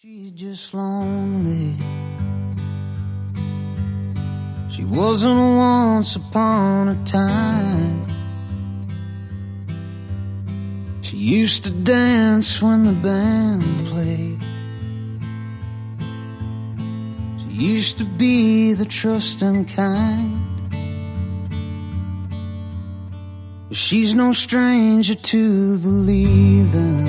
She's just lonely. She wasn't once upon a time. She used to dance when the band played. She used to be the trusting kind. She's no stranger to the leaving.